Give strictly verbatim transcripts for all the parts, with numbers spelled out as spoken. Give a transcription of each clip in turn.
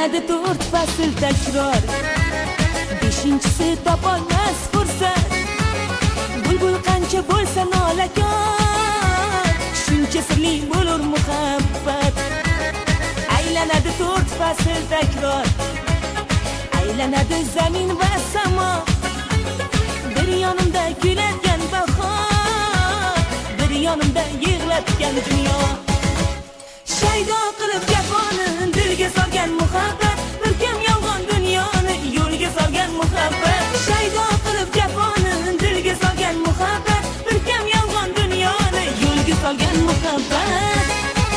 Aylanadi to'rt fasl takror, beshinchisi topolmas fursat. Bulbul qancha bo'lsa nolakor, shuncha sirli bo'lur muhabbat. Aylanadi to'rt fasl takror, aylanadi zamin va samo. Bir yonimda kuladigan bahor, bir yonimda yig'latgan dunyo. Shaydo qilib jafoni dilga solgan muhabbat, bir kim yolg'on dunyoni yo'lga solgan muhabbat. Shaydo qilib jafoni dilga solgan muhabbat, bir kim yolg'on dunyoni yo'lga solgan muhabbat.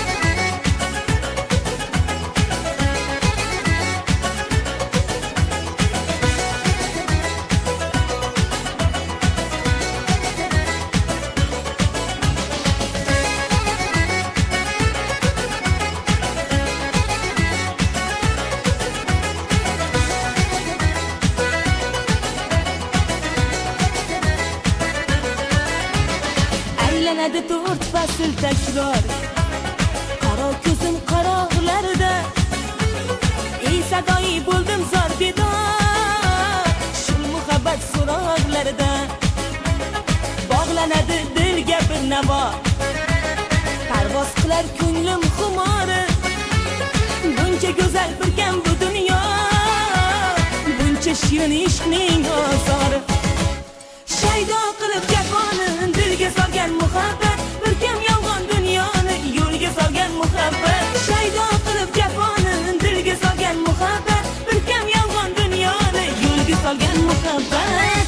Aylanadi to'rt fasl takror, qaro ko'zim qaroqlarida, ey sadoyi bo'ldim zor bedor, shu muhabbat so'roqlarida. Bog'lanadi dilga bir navo, parvoz qilar ko'nglim xumori. Buncha go'zal birkan bu dunyo, buncha shirin ishqning ozori. Shaydo qilib jafoni dilga solgan muhabbat, bir kim yolg'on dunyoni yo'lga solgan muhabbat. Shaydo qilib jafoni dilga solgan muhabbat, bir kim yolg'on dunyoni yo'lga solgan muhabbat.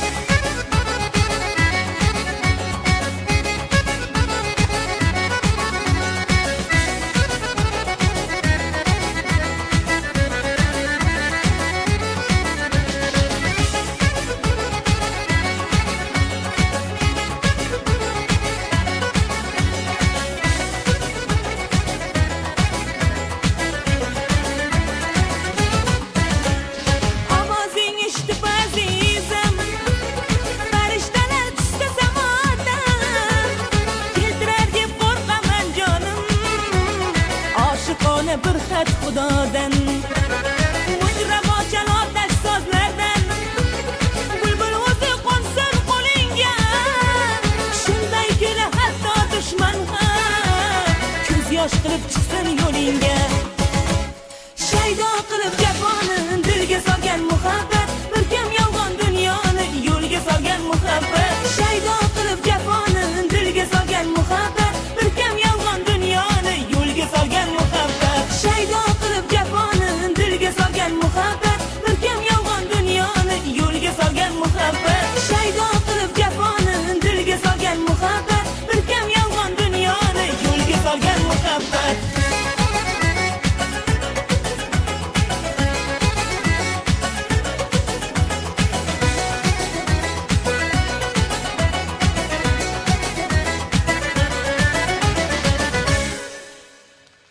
Bir xat Xudodan, mujrabo jalotash sozlardan, bulbul o'zi qo'nsin qo'lingga. Shunday kula hatto dushman ham ko'z yosh qilib chiqsin yo'lingga. Shaydo qilib